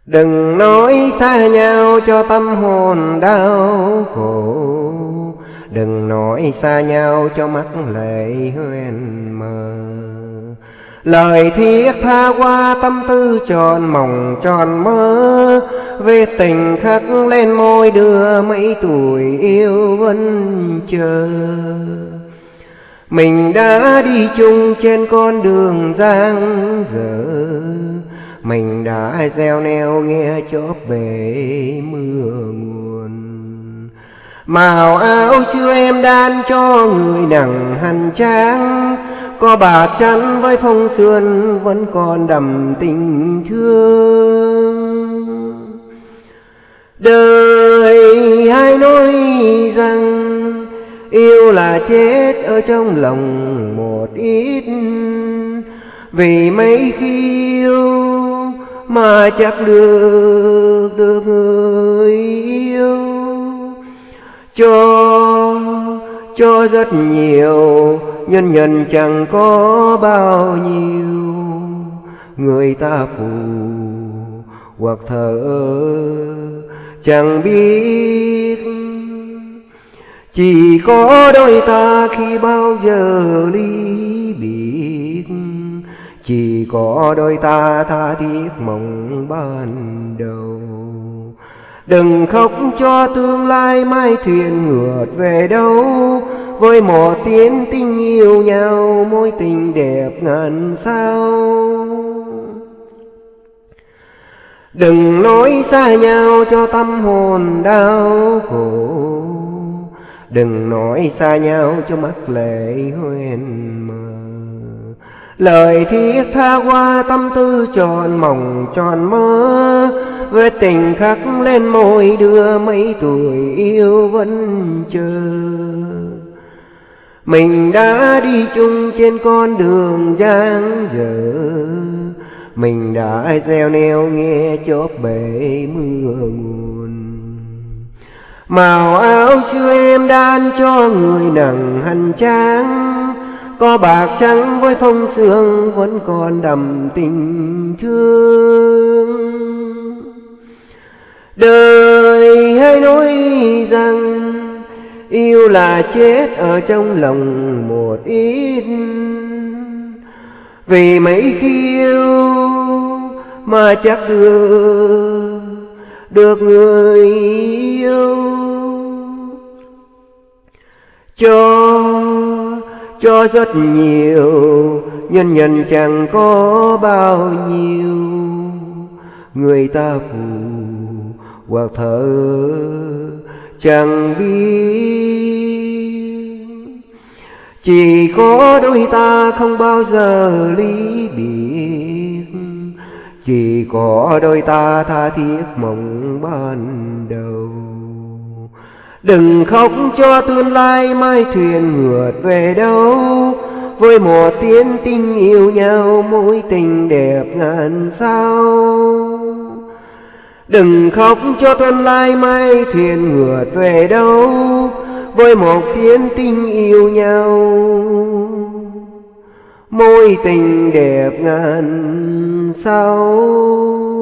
Đừng nói xa nhau cho tâm hồn đau khổ, đừng nói xa nhau cho mắt lệ hoen mờ. Lời thiết tha qua tâm tư tròn mộng tròn mơ, về tình khắc lên môi đưa mấy tuổi yêu vẫn chờ. Mình đã đi chung trên con đường giang dở, mình đã gieo neo nghe chóp bể mưa nguồn. Màu áo xưa em đan cho người nặng hành trang, có bạc trắng với phong sườn vẫn còn đậm tình thương. Đời hay nói rằng yêu là chết ở trong lòng một ít, vì mấy khi yêu mà chắc được người yêu. Cho rất nhiều nhân nhân chẳng có bao nhiêu, người ta phù hoặc thờ chẳng biết. Chỉ có đôi ta khi bao giờ ly biệt, chỉ có đôi ta tha thiết mộng ban đầu. Đừng khóc cho tương lai mai thuyền ngược về đâu, với một tiếng tình yêu nhau mối tình đẹp ngàn sao. Đừng nói xa nhau cho tâm hồn đau khổ, đừng nói xa nhau cho mắt lệ hoen mờ. Lời thiết tha qua tâm tư tròn mộng tròn mơ, với tình khắc lên môi đưa mấy tuổi yêu vẫn chờ. Mình đã đi chung trên con đường giang dở, mình đã gieo neo nghe chóp bể mưa nguồn. Màu áo xưa em đan cho người nặng hành trang, có bạc trắng với phong sương vẫn còn đậm tình thương. Đời hay nói rằng yêu là chết ở trong lòng một ít, vì mấy khi yêu mà chắc được người yêu. Cho rất nhiều nhân nhân chẳng có bao nhiêu, người ta phù hoặc thờ chẳng biết. Chỉ có đôi ta không bao giờ ly biệt, chỉ có đôi ta tha thiết mộng ban đầu. Đừng khóc cho tương lai mai thuyền ngược về đâu, với một tiếng tình yêu nhau mối tình đẹp ngàn sao. Đừng khóc cho tương lai mai thuyền ngược về đâu, với một tiếng tình yêu nhau mối tình đẹp ngàn sao.